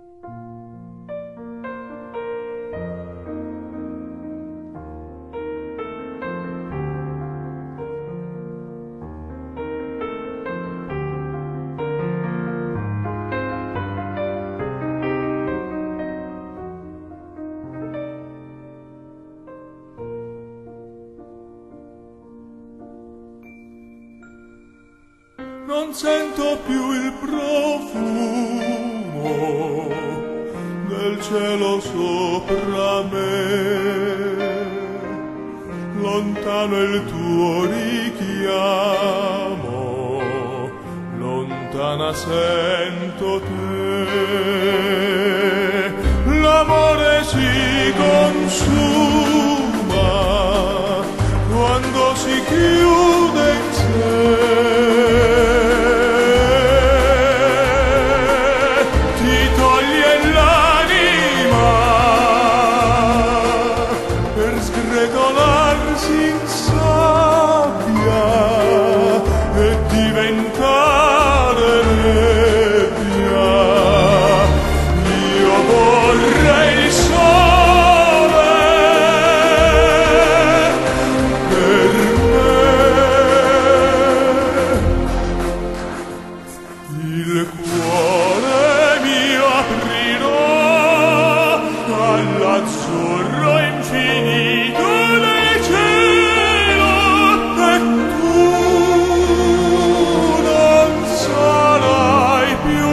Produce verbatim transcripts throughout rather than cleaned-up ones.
Non sento più il profumo del cielo sopra me, lontano il tuo richiamo, lontana sento te. L'amore si consuma quando si chiude in sé. Sgretolarsi in sabbia e diventare nebbia. Io vorrei il sole per me, il cuore mio aprirò all'azzurro infinito del cielo, e tu non sarai più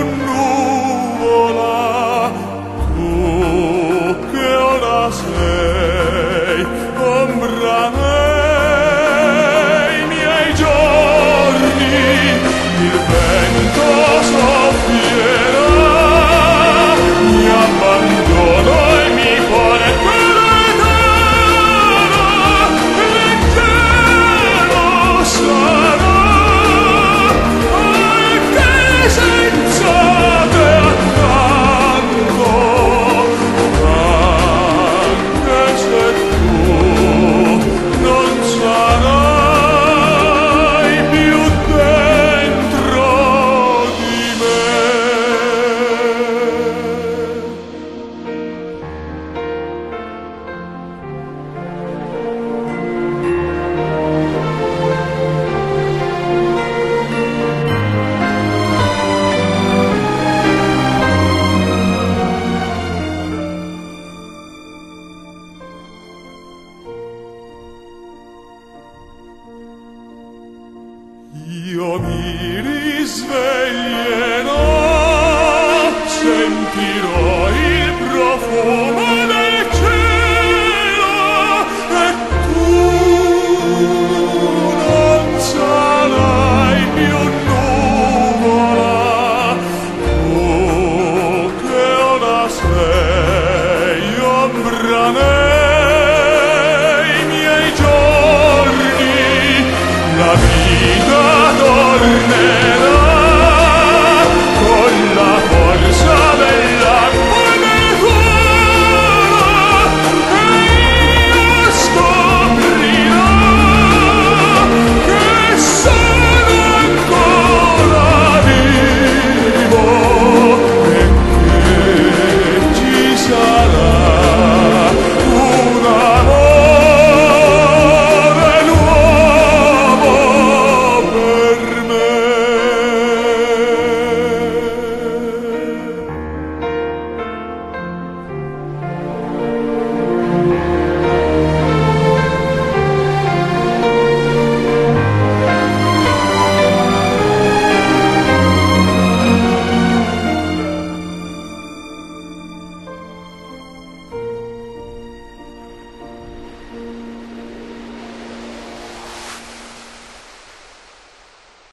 nuvola, tu che ora sei ombra nei miei giorni. Il